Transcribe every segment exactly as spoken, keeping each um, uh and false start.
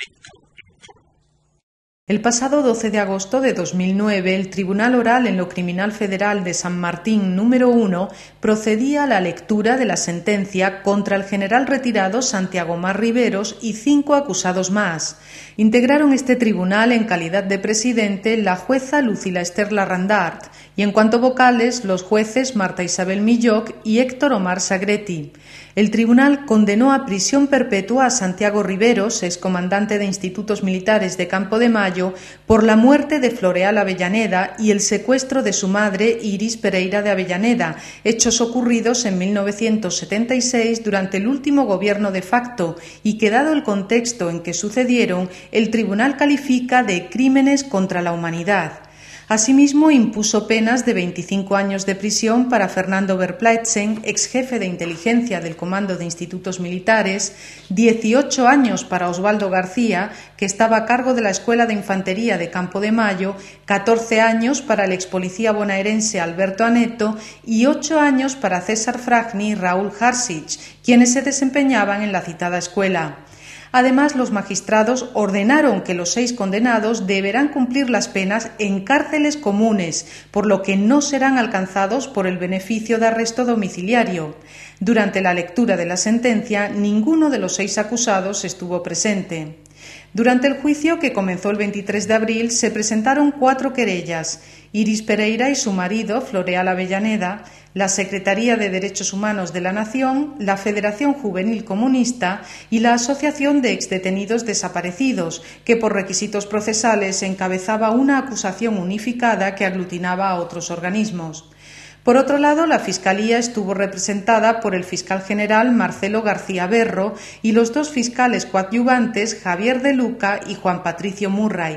El pasado doce de agosto de dos mil nueve, el Tribunal Oral en lo Criminal Federal de San Martín número uno procedía a la lectura de la sentencia contra el general retirado Santiago Mar Riveros y cinco acusados más. Integraron este tribunal en calidad de presidente la jueza Lucila Ester Larrandart y en cuanto vocales los jueces Marta Isabel Milloc y Héctor Omar Sagretti. El tribunal condenó a prisión perpetua a Santiago Riveros, excomandante de institutos militares de Campo de Mayo, por la muerte de Floreal Avellaneda y el secuestro de su madre Iris Pereira de Avellaneda, hechos ocurridos en mil novecientos setenta y seis durante el último gobierno de facto y que, dado el contexto en que sucedieron, el tribunal califica de crímenes contra la humanidad. Asimismo, impuso penas de veinticinco años de prisión para Fernando Verplaetsen, ex jefe de inteligencia del Comando de Institutos Militares, dieciocho años para Osvaldo García, que estaba a cargo de la Escuela de Infantería de Campo de Mayo, catorce años para el ex policía bonaerense Alberto Aneto y ocho años para César Fragni y Raúl Harsich, quienes se desempeñaban en la citada escuela. Además, los magistrados ordenaron que los seis condenados deberán cumplir las penas en cárceles comunes, por lo que no serán alcanzados por el beneficio de arresto domiciliario. Durante la lectura de la sentencia, ninguno de los seis acusados estuvo presente. Durante el juicio, que comenzó el veintitrés de abril, se presentaron cuatro querellas: Iris Pereira y su marido, Floreal Avellaneda, la Secretaría de Derechos Humanos de la Nación, la Federación Juvenil Comunista y la Asociación de Exdetenidos Desaparecidos, que por requisitos procesales encabezaba una acusación unificada que aglutinaba a otros organismos. Por otro lado, la Fiscalía estuvo representada por el fiscal general Marcelo García Berro y los dos fiscales coadyuvantes Javier de Luca y Juan Patricio Murray.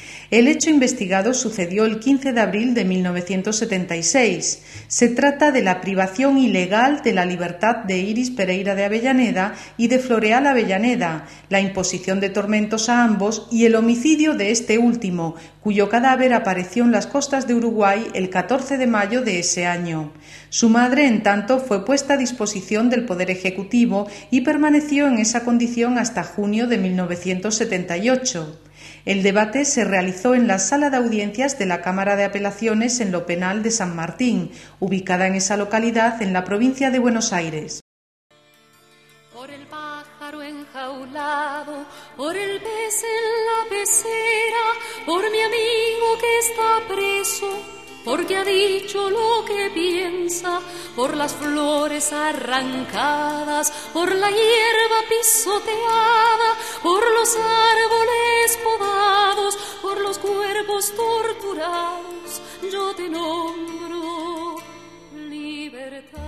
El hecho investigado sucedió el quince de abril de mil novecientos setenta y seis. Se trata de la privación ilegal de la libertad de Iris Pereira de Avellaneda y de Floreal Avellaneda, la imposición de tormentos a ambos y el homicidio de este último, cuyo cadáver apareció en las costas de Uruguay el catorce de mayo de ese año. Su madre, en tanto, fue puesta a disposición del Poder Ejecutivo y permaneció en esa condición hasta junio de mil novecientos setenta y ocho. El debate se realizó en la Sala de Audiencias de la Cámara de Apelaciones en lo Penal de San Martín, ubicada en esa localidad en la provincia de Buenos Aires. Por el pájaro enjaulado, por el pez en la pecera, por mi amigo que está preso, porque ha dicho lo que piensa, por las flores arrancadas, por la hierba pisoteada, por los árboles podados, por los cuerpos torturados, yo te nombro libertad.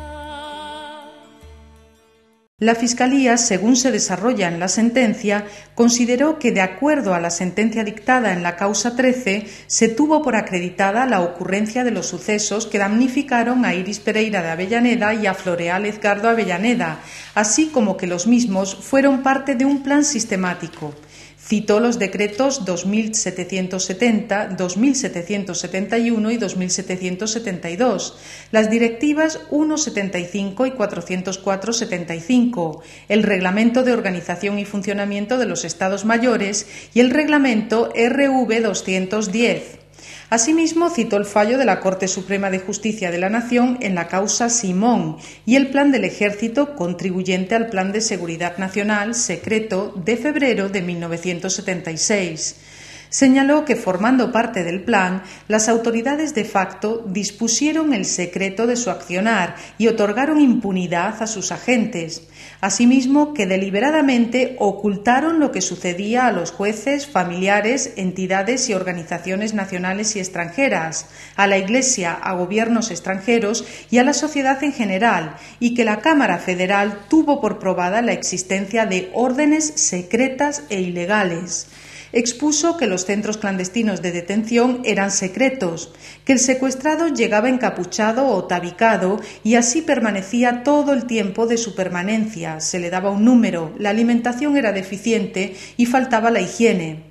La Fiscalía, según se desarrolla en la sentencia, consideró que, de acuerdo a la sentencia dictada en la causa trece, se tuvo por acreditada la ocurrencia de los sucesos que damnificaron a Iris Pereira de Avellaneda y a Floreal Edgardo Avellaneda, así como que los mismos fueron parte de un plan sistemático. Citó los decretos dos mil setecientos setenta, dos mil setecientos setenta y uno y dos mil setecientos setenta y dos, las directivas ciento setenta y cinco y cuatrocientos cuatro setenta y cinco, el Reglamento de Organización y Funcionamiento de los Estados Mayores y el Reglamento R V doscientos diez. Asimismo, citó el fallo de la Corte Suprema de Justicia de la Nación en la causa Simón y el Plan del Ejército contribuyente al Plan de Seguridad Nacional secreto de febrero de mil novecientos setenta y seis. Señaló que, formando parte del plan, las autoridades de facto dispusieron el secreto de su accionar y otorgaron impunidad a sus agentes. Asimismo, que deliberadamente ocultaron lo que sucedía a los jueces, familiares, entidades y organizaciones nacionales y extranjeras, a la Iglesia, a gobiernos extranjeros y a la sociedad en general, y que la Cámara Federal tuvo por probada la existencia de órdenes secretas e ilegales. Expuso que los centros clandestinos de detención eran secretos, que el secuestrado llegaba encapuchado o tabicado y así permanecía todo el tiempo de su permanencia, se le daba un número, la alimentación era deficiente y faltaba la higiene.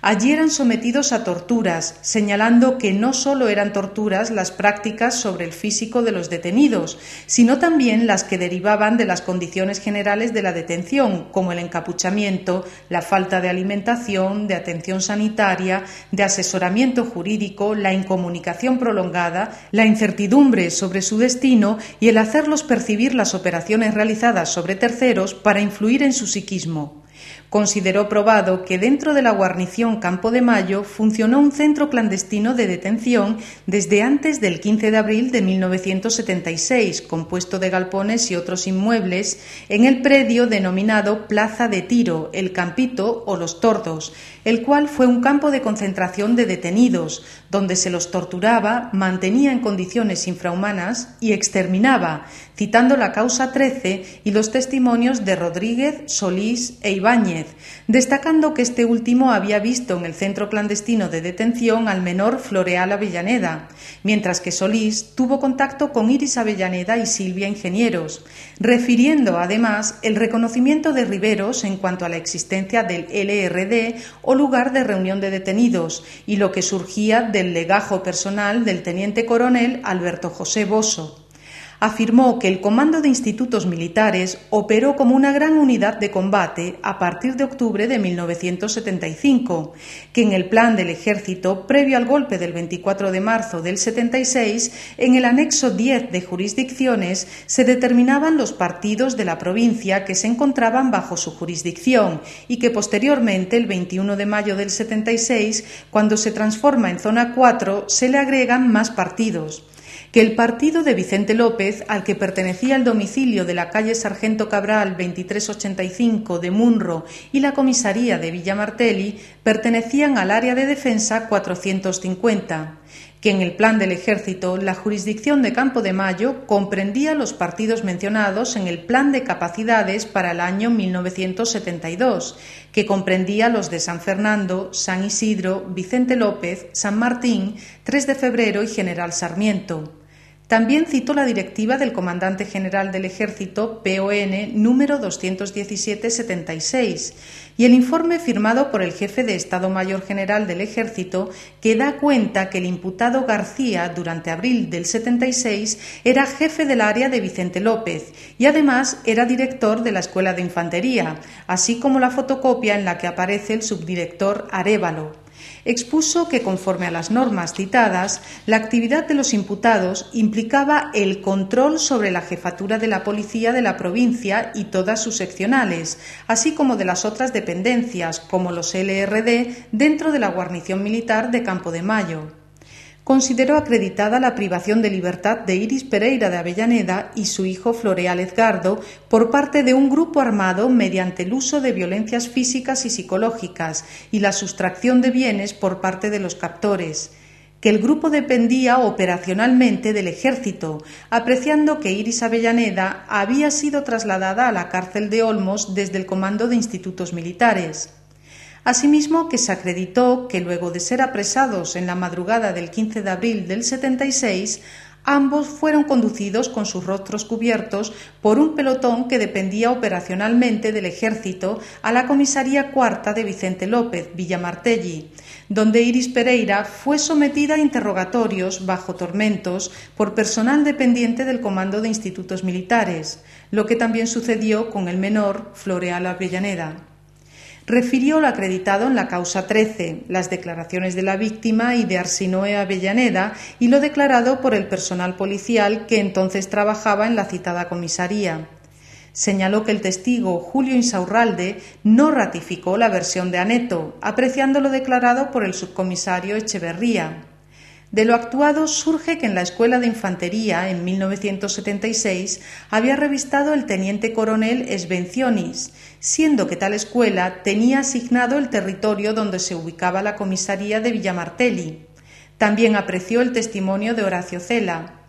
Allí eran sometidos a torturas, señalando que no solo eran torturas las prácticas sobre el físico de los detenidos, sino también las que derivaban de las condiciones generales de la detención, como el encapuchamiento, la falta de alimentación, de atención sanitaria, de asesoramiento jurídico, la incomunicación prolongada, la incertidumbre sobre su destino y el hacerlos percibir las operaciones realizadas sobre terceros para influir en su psiquismo. Consideró probado que dentro de la guarnición Campo de Mayo funcionó un centro clandestino de detención desde antes del quince de abril de mil novecientos setenta y seis, compuesto de galpones y otros inmuebles, en el predio denominado Plaza de Tiro, El Campito o Los Tordos, el cual fue un campo de concentración de detenidos, donde se los torturaba, mantenía en condiciones infrahumanas y exterminaba, citando la causa trece y los testimonios de Rodríguez, Solís e Ibáñez, destacando que este último había visto en el centro clandestino de detención al menor Floreal Avellaneda, mientras que Solís tuvo contacto con Iris Avellaneda y Silvia Ingenieros, refiriendo además el reconocimiento de Riveros en cuanto a la existencia del L R D o lugar de reunión de detenidos y lo que surgía del legajo personal del teniente coronel Alberto José Bosso. Afirmó que el Comando de Institutos Militares operó como una gran unidad de combate a partir de octubre de mil novecientos setenta y cinco, que en el plan del Ejército, previo al golpe del veinticuatro de marzo del setenta y seis, en el anexo diez de jurisdicciones se determinaban los partidos de la provincia que se encontraban bajo su jurisdicción y que posteriormente, el veintiuno de mayo del setenta y seis, cuando se transforma en zona cuatro, se le agregan más partidos. Que el partido de Vicente López, al que pertenecía el domicilio de la calle Sargento Cabral veintitrés ochenta y cinco de Munro y la comisaría de Villamartelli, pertenecían al área de defensa cuatrocientos cincuenta. Que en el plan del Ejército la jurisdicción de Campo de Mayo comprendía los partidos mencionados en el plan de capacidades para el año mil novecientos setenta y dos, que comprendía los de San Fernando, San Isidro, Vicente López, San Martín, tres de febrero y General Sarmiento. También citó la directiva del Comandante General del Ejército, P O N, número doscientos diecisiete setenta y seis, y el informe firmado por el jefe de Estado Mayor General del Ejército, que da cuenta que el imputado García, durante abril del setenta y seis, era jefe del área de Vicente López y además era director de la Escuela de Infantería, así como la fotocopia en la que aparece el subdirector Arévalo. Expuso que, conforme a las normas citadas, la actividad de los imputados implicaba el control sobre la jefatura de la policía de la provincia y todas sus seccionales, así como de las otras dependencias, como los L R D, dentro de la guarnición militar de Campo de Mayo. Consideró acreditada la privación de libertad de Iris Pereira de Avellaneda y su hijo Floreal Edgardo por parte de un grupo armado mediante el uso de violencias físicas y psicológicas y la sustracción de bienes por parte de los captores, que el grupo dependía operacionalmente del Ejército, apreciando que Iris Avellaneda había sido trasladada a la cárcel de Olmos desde el Comando de Institutos Militares. Asimismo, que se acreditó que luego de ser apresados en la madrugada del quince de abril del setenta y seis, ambos fueron conducidos con sus rostros cubiertos por un pelotón que dependía operacionalmente del Ejército a la comisaría cuarta de Vicente López, Villamartelli, donde Iris Pereira fue sometida a interrogatorios bajo tormentos por personal dependiente del Comando de Institutos Militares, lo que también sucedió con el menor Floreal Avellaneda. Refirió lo acreditado en la causa trece, las declaraciones de la víctima y de Arsinoe Avellaneda y lo declarado por el personal policial que entonces trabajaba en la citada comisaría. Señaló que el testigo Julio Insaurralde no ratificó la versión de Aneto, apreciando lo declarado por el subcomisario Echeverría. De lo actuado surge que en la Escuela de Infantería, en mil novecientos setenta y seis, había revistado el teniente coronel Svencionis, siendo que tal escuela tenía asignado el territorio donde se ubicaba la comisaría de Villamartelli. También apreció el testimonio de Horacio Cela.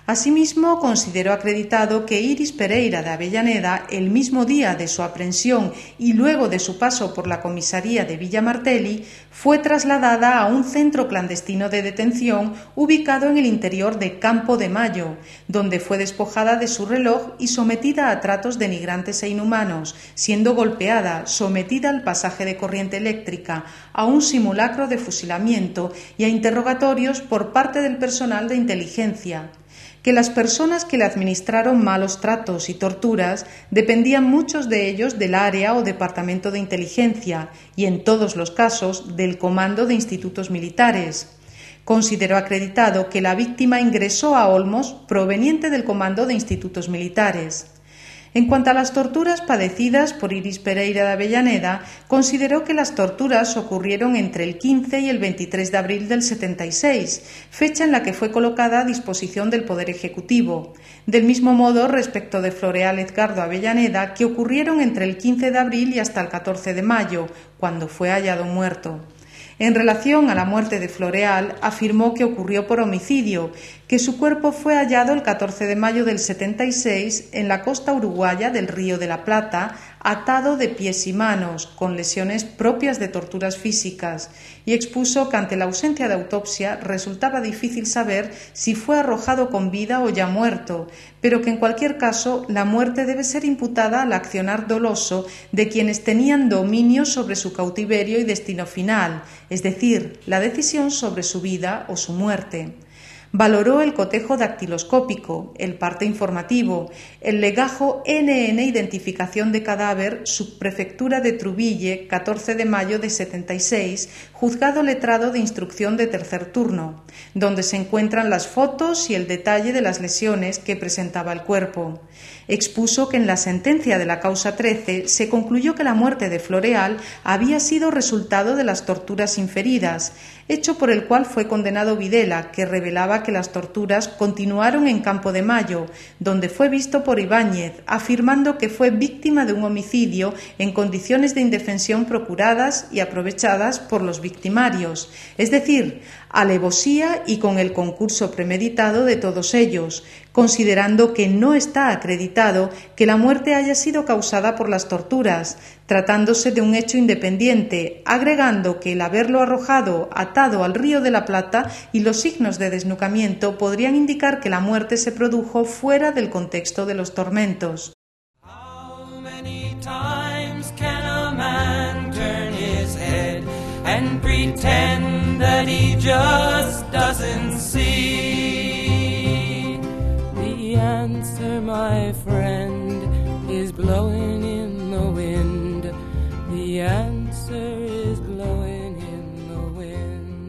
Asimismo, consideró acreditado que Iris Pereira de Avellaneda, el mismo día de su aprehensión y luego de su paso por la comisaría de Villa Martelli, fue trasladada a un centro clandestino de detención ubicado en el interior de Campo de Mayo, donde fue despojada de su reloj y sometida a tratos denigrantes e inhumanos, siendo golpeada, sometida al pasaje de corriente eléctrica, a un simulacro de fusilamiento y a interrogatorios por parte del personal de inteligencia. Que las personas que le administraron malos tratos y torturas dependían muchos de ellos del área o departamento de inteligencia y, en todos los casos, del comando de institutos militares. Consideró acreditado que la víctima ingresó a Olmos proveniente del comando de institutos militares. En cuanto a las torturas padecidas por Iris Pereira de Avellaneda, consideró que las torturas ocurrieron entre el quince y el veintitrés de abril del setenta y seis, fecha en la que fue colocada a disposición del Poder Ejecutivo. Del mismo modo, respecto de Floreal Edgardo Avellaneda, que ocurrieron entre el quince de abril y hasta el catorce de mayo, cuando fue hallado muerto. En relación a la muerte de Floreal, afirmó que ocurrió por homicidio, que su cuerpo fue hallado el catorce de mayo del setenta y seis en la costa uruguaya del Río de la Plata, atado de pies y manos, con lesiones propias de torturas físicas, y expuso que ante la ausencia de autopsia resultaba difícil saber si fue arrojado con vida o ya muerto, pero que en cualquier caso la muerte debe ser imputada al accionar doloso de quienes tenían dominio sobre su cautiverio y destino final, es decir, la decisión sobre su vida o su muerte. Valoró el cotejo dactiloscópico, el parte informativo, el legajo N N Identificación de Cadáver, Subprefectura de Trubille, catorce de mayo de setenta y seis, Juzgado Letrado de Instrucción de Tercer Turno, donde se encuentran las fotos y el detalle de las lesiones que presentaba el cuerpo. Expuso que en la sentencia de la causa trece se concluyó que la muerte de Floreal había sido resultado de las torturas inferidas, hecho por el cual fue condenado Videla, que revelaba que las torturas continuaron en Campo de Mayo, donde fue visto por Ibáñez, afirmando que fue víctima de un homicidio en condiciones de indefensión procuradas y aprovechadas por los victimarios, es decir, alevosía y con el concurso premeditado de todos ellos, considerando que no está acreditado que la muerte haya sido causada por las torturas, tratándose de un hecho independiente, agregando que el haberlo arrojado atado al Río de la Plata y los signos de desnucamiento podrían indicar que la muerte se produjo fuera del contexto de los tormentos. How many times can a man turn his head and pretend that he just doesn't see? The answer, my friend, is blowing in the wind. The answer is blowing in the wind.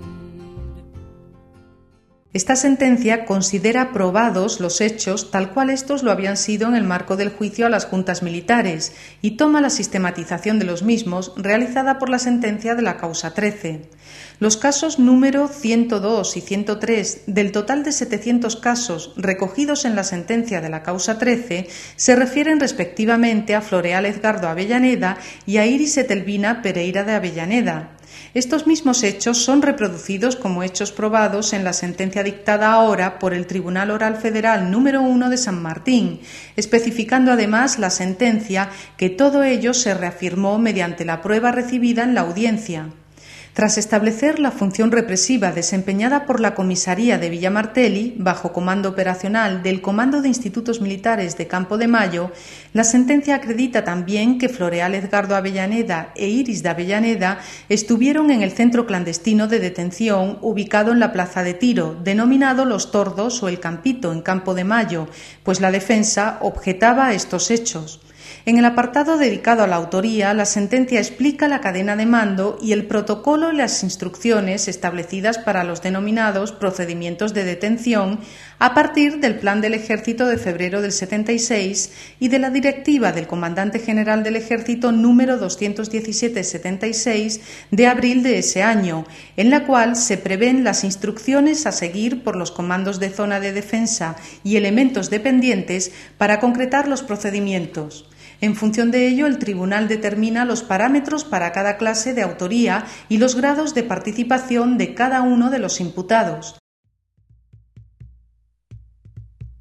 Esta sentencia considera probados los hechos tal cual estos lo habían sido en el marco del juicio a las juntas militares y toma la sistematización de los mismos realizada por la sentencia de la causa trece. Los casos número ciento dos y ciento tres del total de setecientos casos recogidos en la sentencia de la causa trece se refieren respectivamente a Floreal Edgardo Avellaneda y a Iris Etelvina Pereira de Avellaneda. Estos mismos hechos son reproducidos como hechos probados en la sentencia dictada ahora por el Tribunal Oral Federal número uno de San Martín, especificando además la sentencia que todo ello se reafirmó mediante la prueba recibida en la audiencia. Tras establecer la función represiva desempeñada por la comisaría de Villa Martelli, bajo comando operacional del Comando de Institutos Militares de Campo de Mayo, la sentencia acredita también que Floreal Edgardo Avellaneda e Iris de Avellaneda estuvieron en el centro clandestino de detención ubicado en la Plaza de Tiro, denominado Los Tordos o El Campito, en Campo de Mayo, pues la defensa objetaba estos hechos. En el apartado dedicado a la autoría, la sentencia explica la cadena de mando y el protocolo y las instrucciones establecidas para los denominados procedimientos de detención a partir del Plan del Ejército de febrero del setenta y seis y de la Directiva del Comandante General del Ejército número doscientos diecisiete setenta y seis de abril de ese año, en la cual se prevén las instrucciones a seguir por los comandos de zona de defensa y elementos dependientes para concretar los procedimientos. En función de ello, el tribunal determina los parámetros para cada clase de autoría y los grados de participación de cada uno de los imputados.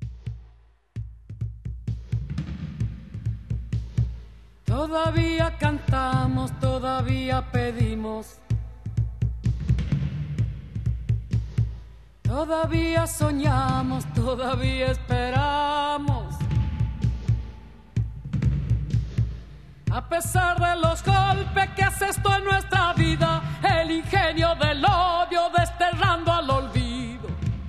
Todavía cantamos, todavía pedimos, todavía soñamos, todavía esperamos. A pesar de los golpes que hace esto en nuestra vida, el ingenio del odio desterrando al olvido.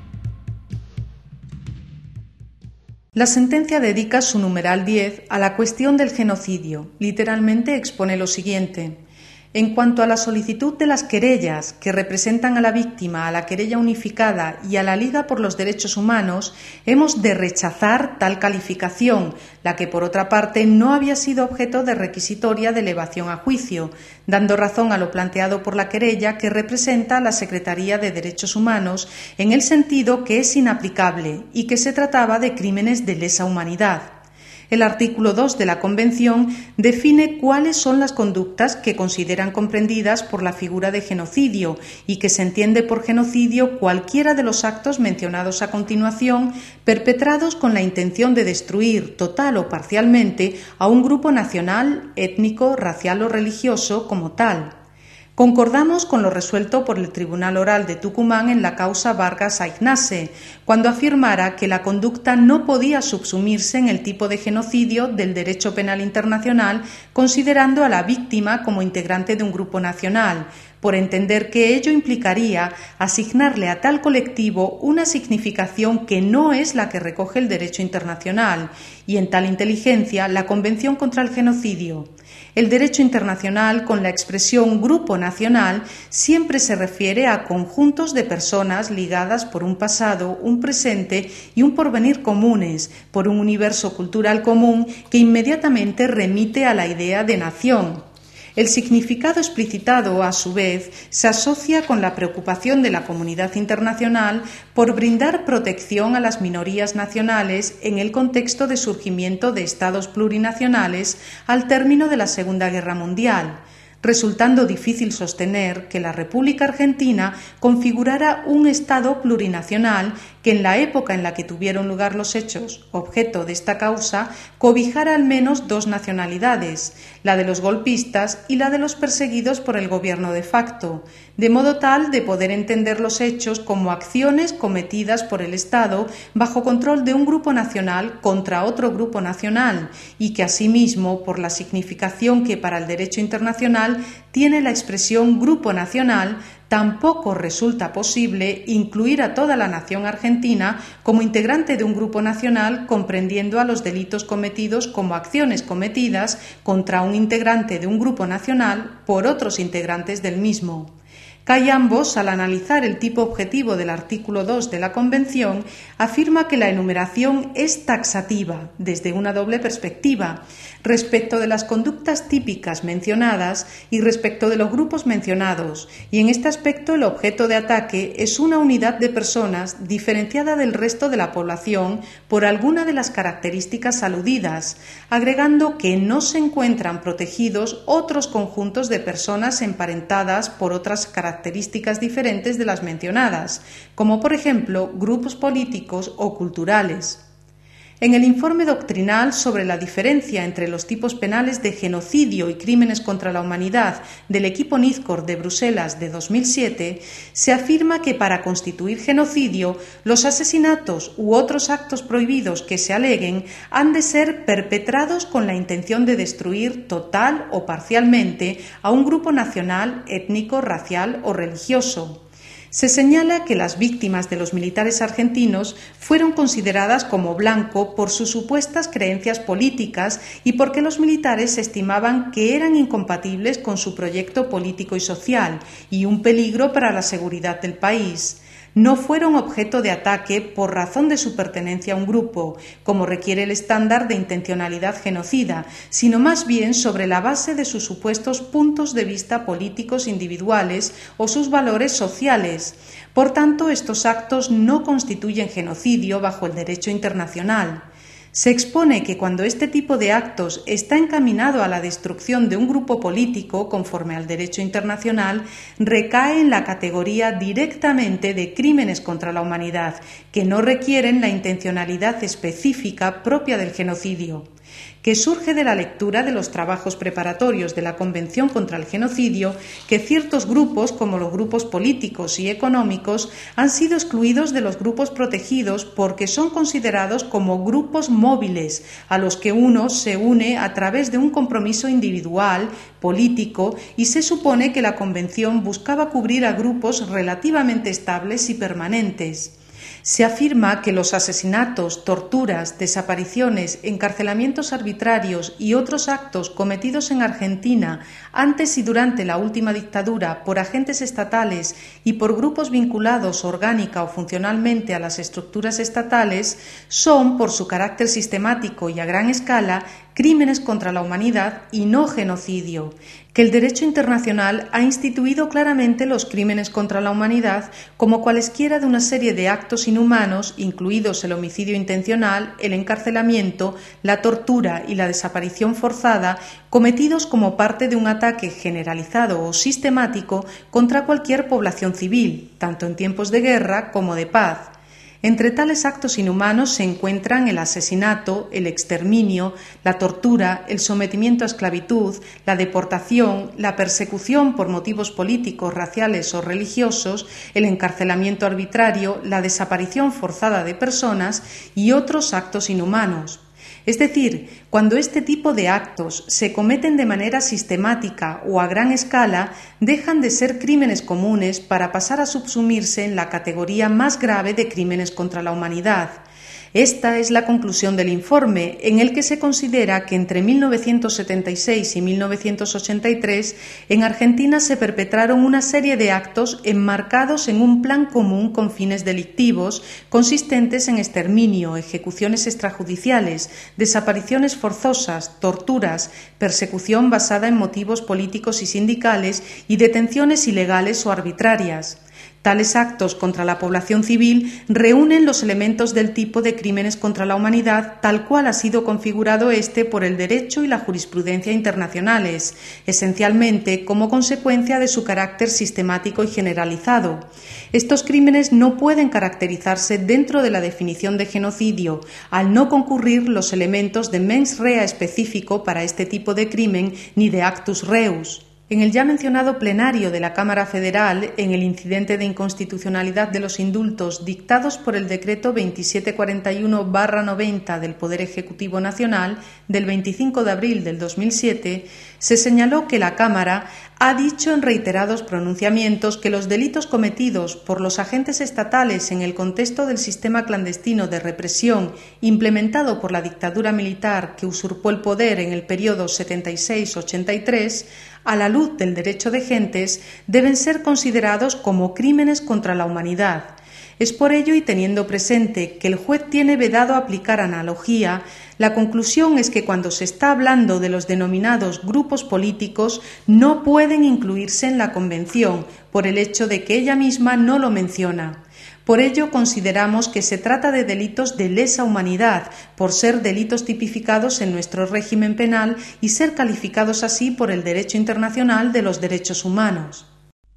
La sentencia dedica su numeral diez a la cuestión del genocidio. Literalmente expone lo siguiente: en cuanto a la solicitud de las querellas que representan a la víctima, a la querella unificada y a la Liga por los Derechos Humanos, hemos de rechazar tal calificación, la que por otra parte no había sido objeto de requisitoria de elevación a juicio, dando razón a lo planteado por la querella que representa a la Secretaría de Derechos Humanos en el sentido que es inaplicable y que se trataba de crímenes de lesa humanidad. El artículo dos de la Convención define cuáles son las conductas que consideran comprendidas por la figura de genocidio y que se entiende por genocidio cualquiera de los actos mencionados a continuación perpetrados con la intención de destruir total o parcialmente a un grupo nacional, étnico, racial o religioso como tal. Concordamos con lo resuelto por el Tribunal Oral de Tucumán en la causa Vargas Aignase, cuando afirmara que la conducta no podía subsumirse en el tipo de genocidio del derecho penal internacional, considerando a la víctima como integrante de un grupo nacional, por entender que ello implicaría asignarle a tal colectivo una significación que no es la que recoge el derecho internacional, y en tal inteligencia la Convención contra el Genocidio. El derecho internacional, con la expresión grupo nacional, siempre se refiere a conjuntos de personas ligadas por un pasado, un presente y un porvenir comunes, por un universo cultural común que inmediatamente remite a la idea de nación. El significado explicitado, a su vez, se asocia con la preocupación de la comunidad internacional por brindar protección a las minorías nacionales en el contexto de surgimiento de estados plurinacionales al término de la Segunda Guerra Mundial, resultando difícil sostener que la República Argentina configurara un Estado plurinacional que en la época en la que tuvieron lugar los hechos objeto de esta causa cobijara al menos dos nacionalidades, la de los golpistas y la de los perseguidos por el gobierno de facto, de modo tal de poder entender los hechos como acciones cometidas por el Estado bajo control de un grupo nacional contra otro grupo nacional y que asimismo, por la significación que para el derecho internacional tiene la expresión grupo nacional, tampoco resulta posible incluir a toda la nación argentina como integrante de un grupo nacional comprendiendo a los delitos cometidos como acciones cometidas contra un integrante de un grupo nacional por otros integrantes del mismo. Cayambos, al analizar el tipo objetivo del artículo dos de la Convención, afirma que la enumeración es taxativa desde una doble perspectiva, respecto de las conductas típicas mencionadas y respecto de los grupos mencionados, y en este aspecto el objeto de ataque es una unidad de personas diferenciada del resto de la población por alguna de las características aludidas, agregando que no se encuentran protegidos otros conjuntos de personas emparentadas por otras características diferentes de las mencionadas, como por ejemplo grupos políticos o culturales. En el informe doctrinal sobre la diferencia entre los tipos penales de genocidio y crímenes contra la humanidad del equipo Nizhgórod de Bruselas de dos mil siete, se afirma que para constituir genocidio, los asesinatos u otros actos prohibidos que se aleguen han de ser perpetrados con la intención de destruir total o parcialmente a un grupo nacional, étnico, racial o religioso. Se señala que las víctimas de los militares argentinos fueron consideradas como blanco por sus supuestas creencias políticas y porque los militares estimaban que eran incompatibles con su proyecto político y social y un peligro para la seguridad del país. No fueron objeto de ataque por razón de su pertenencia a un grupo, como requiere el estándar de intencionalidad genocida, sino más bien sobre la base de sus supuestos puntos de vista políticos individuales o sus valores sociales. Por tanto, estos actos no constituyen genocidio bajo el derecho internacional. Se expone que cuando este tipo de actos está encaminado a la destrucción de un grupo político, conforme al derecho internacional, recae en la categoría directamente de crímenes contra la humanidad, que no requieren la intencionalidad específica propia del genocidio, que surge de la lectura de los trabajos preparatorios de la Convención contra el Genocidio, que ciertos grupos, como los grupos políticos y económicos, han sido excluidos de los grupos protegidos porque son considerados como grupos móviles, a los que uno se une a través de un compromiso individual, político, y se supone que la Convención buscaba cubrir a grupos relativamente estables y permanentes. Se afirma que los asesinatos, torturas, desapariciones, encarcelamientos arbitrarios y otros actos cometidos en Argentina antes y durante la última dictadura por agentes estatales y por grupos vinculados orgánica o funcionalmente a las estructuras estatales son, por su carácter sistemático y a gran escala, crímenes contra la humanidad y no genocidio, que el derecho internacional ha instituido claramente los crímenes contra la humanidad como cualesquiera de una serie de actos inhumanos, incluidos el homicidio intencional, el encarcelamiento, la tortura y la desaparición forzada, cometidos como parte de un ataque generalizado o sistemático contra cualquier población civil, tanto en tiempos de guerra como de paz. Entre tales actos inhumanos se encuentran el asesinato, el exterminio, la tortura, el sometimiento a esclavitud, la deportación, la persecución por motivos políticos, raciales o religiosos, el encarcelamiento arbitrario, la desaparición forzada de personas y otros actos inhumanos. Es decir, cuando este tipo de actos se cometen de manera sistemática o a gran escala, dejan de ser crímenes comunes para pasar a subsumirse en la categoría más grave de crímenes contra la humanidad. Esta es la conclusión del informe, en el que se considera que entre mil novecientos setenta y seis y mil novecientos ochenta y tres en Argentina se perpetraron una serie de actos enmarcados en un plan común con fines delictivos, consistentes en exterminio, ejecuciones extrajudiciales, desapariciones forzosas, torturas, persecución basada en motivos políticos y sindicales y detenciones ilegales o arbitrarias. Tales actos contra la población civil reúnen los elementos del tipo de crímenes contra la humanidad tal cual ha sido configurado este por el derecho y la jurisprudencia internacionales, esencialmente como consecuencia de su carácter sistemático y generalizado. Estos crímenes no pueden caracterizarse dentro de la definición de genocidio, al no concurrir los elementos de mens rea específico para este tipo de crimen ni de actus reus. En el ya mencionado plenario de la Cámara Federal, en el incidente de inconstitucionalidad de los indultos dictados por el decreto veintisiete cuarenta y uno barra noventa del Poder Ejecutivo Nacional del veinticinco de abril del dos mil siete, se señaló que la Cámara ha dicho en reiterados pronunciamientos que los delitos cometidos por los agentes estatales en el contexto del sistema clandestino de represión implementado por la dictadura militar que usurpó el poder en el periodo setenta y seis a ochenta y tres, a la luz del derecho de gentes, deben ser considerados como crímenes contra la humanidad. Es por ello, y teniendo presente que el juez tiene vedado aplicar analogía, la conclusión es que cuando se está hablando de los denominados grupos políticos no pueden incluirse en la Convención por el hecho de que ella misma no lo menciona. Por ello consideramos que se trata de delitos de lesa humanidad, por ser delitos tipificados en nuestro régimen penal y ser calificados así por el derecho internacional de los derechos humanos.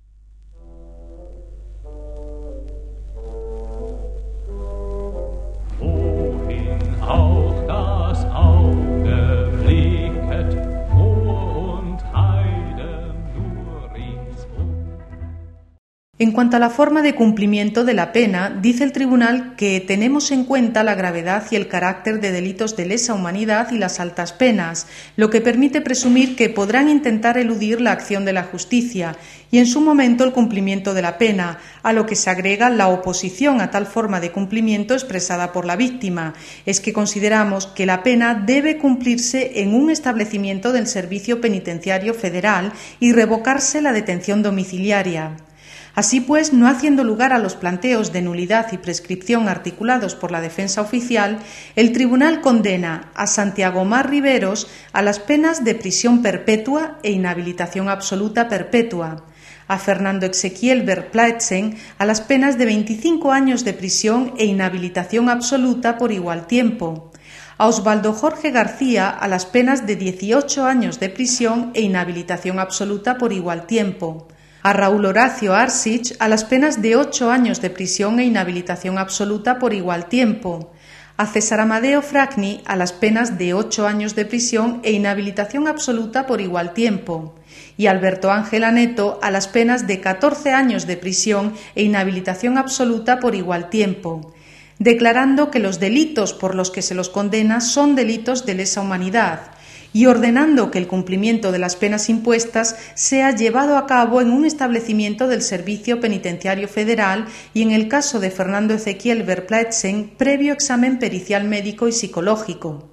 En cuanto a la forma de cumplimiento de la pena, dice el tribunal que tenemos en cuenta la gravedad y el carácter de delitos de lesa humanidad y las altas penas, lo que permite presumir que podrán intentar eludir la acción de la justicia y en su momento el cumplimiento de la pena, a lo que se agrega la oposición a tal forma de cumplimiento expresada por la víctima. Es que consideramos que la pena debe cumplirse en un establecimiento del Servicio Penitenciario Federal y revocarse la detención domiciliaria. Así pues, no haciendo lugar a los planteos de nulidad y prescripción articulados por la defensa oficial, el tribunal condena a Santiago Mar Riveros a las penas de prisión perpetua e inhabilitación absoluta perpetua, a Fernando Ezequiel Verplaetsen a las penas de veinticinco años de prisión e inhabilitación absoluta por igual tiempo, a Osvaldo Jorge García a las penas de dieciocho años de prisión e inhabilitación absoluta por igual tiempo, a Raúl Horacio Arsich a las penas de ocho años de prisión e inhabilitación absoluta por igual tiempo, a César Amadeo Fragni a las penas de ocho años de prisión e inhabilitación absoluta por igual tiempo, y a Alberto Ángel Aneto a las penas de catorce años de prisión e inhabilitación absoluta por igual tiempo, declarando que los delitos por los que se los condena son delitos de lesa humanidad, y ordenando que el cumplimiento de las penas impuestas sea llevado a cabo en un establecimiento del Servicio Penitenciario Federal y, en el caso de Fernando Ezequiel Verplaetsen, previo examen pericial médico y psicológico.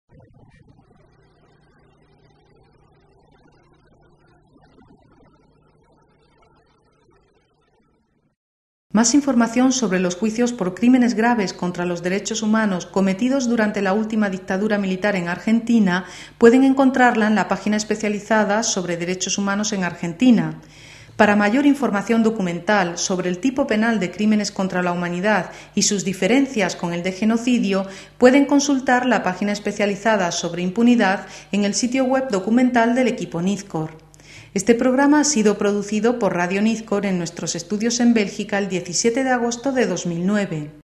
Más información sobre los juicios por crímenes graves contra los derechos humanos cometidos durante la última dictadura militar en Argentina pueden encontrarla en la página especializada sobre derechos humanos en Argentina. Para mayor información documental sobre el tipo penal de crímenes contra la humanidad y sus diferencias con el de genocidio, pueden consultar la página especializada sobre impunidad en el sitio web documental del equipo Nizcor. Este programa ha sido producido por Radio Nizcor en nuestros estudios en Bélgica el diecisiete de agosto de dos mil nueve.